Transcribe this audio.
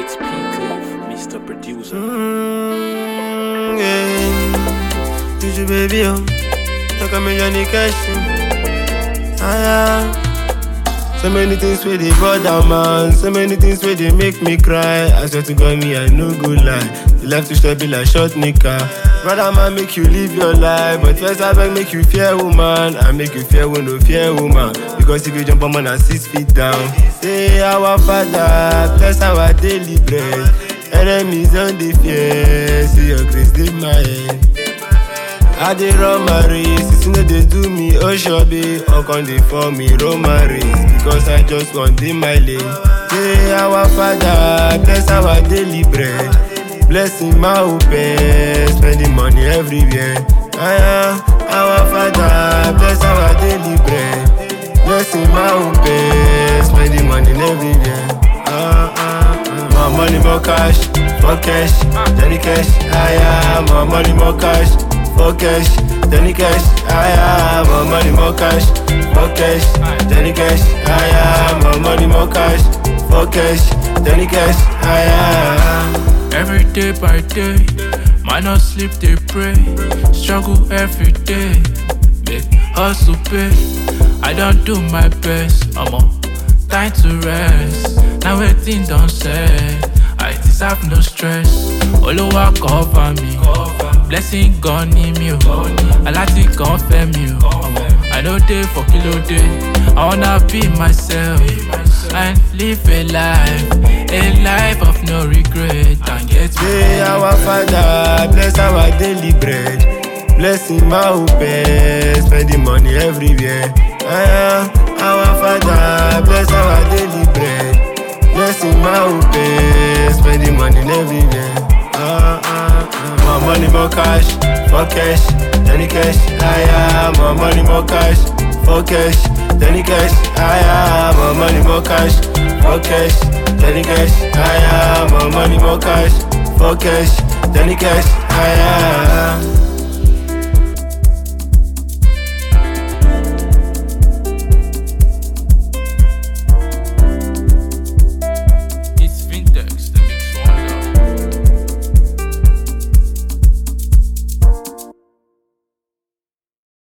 It's P-Cliff, Mr. Producer. Yeah. You baby, look at me, Johnny Cash. So many things where they bother man, so many things where they make me cry. I swear to God, me I no go lie. The life too short be like short nigga. Brother man, make you live your life, but first I beg make you fear woman. I make you fear when no fear woman. Because if you jump on man at 6 feet down, say our Father, bless our daily bread. Enemies on the fear, see your grace in my head. I dey run my race, you know they do me, oh shabby. How come they for me, run my race? Because I just want in my lane. Say our Father, bless our daily bread. Blessing my open, spending money everywhere. Our Father, bless our daily bread. Blessing my open, spending money everywhere. More money, more cash, for cash, Johnny Cash. More money, more cash, for cash, Johnny Cash. More money, more cash, for cash, Johnny Cash. More money, more cash, for cash, Johnny Cash. Every day by day, man no sleep, they pray. Struggle every day, make hustle pay. I don't do my best, I'm on time to rest. Now everything done said, I deserve no stress. Olowa cover me, blessing gone in me. I like it gone for me. I know day for kilo day. I wanna be myself and live a life of no regret and get Say our Father, bless our daily bread. Blessing my open, spending money everywhere. Our Father, bless our daily bread. Blessing my open, spending money everywhere. More money, more cash, for cash, Johnny Cash. More money, more cash, for cash, Johnny Cash. More money, more cash, for cash, Johnny Cash. More money, more cash, for cash, Johnny Cash.